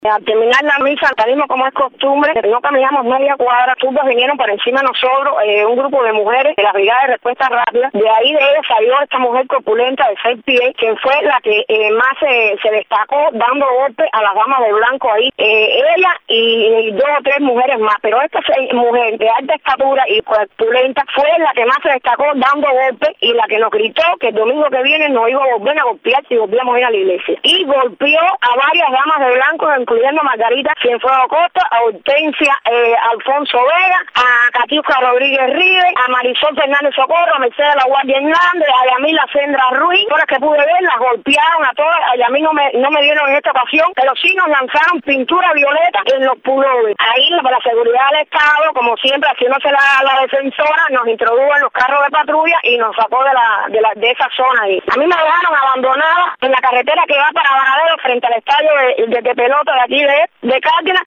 Al terminar la misa, salimos como es costumbre, no caminamos media cuadra, turbas vinieron por encima de nosotros, un grupo de mujeres de la Brigada de Respuesta Rápida. De ahí de ella salió esta mujer corpulenta de 6 pies, que fue la que más se destacó dando golpes a las damas de blanco ahí. Ella y 2 o 3 mujeres más, pero esta mujer de alta estatura y corpulenta fue la que más se destacó dando golpes y la que nos gritó que el domingo que viene nos iba a volver a golpear si volvíamos a ir a la iglesia. Y golpeó a varias damas de blanco, incluyendo a Margarita Cienfuegos Costa, a Hortensia Alfonso Vega, a Catiusca Rodríguez Rives, a Marisol Fernández Socorro, a Mercedes La Guardia Hernández, a Yamila Sendra Ruiz. Todas las que pude ver, las golpearon a todas. A mí no me dieron en esta ocasión, pero sí nos lanzaron pintura violeta en los pullovers. Ahí la seguridad del Estado, como siempre, haciéndose la defensora, nos introdujo en los carros de patrulla y nos sacó de esa zona ahí. A mí me dejaron abandonada en la carretera que va para Varadero frente al estadio de pelota de aquí de Cárdenas,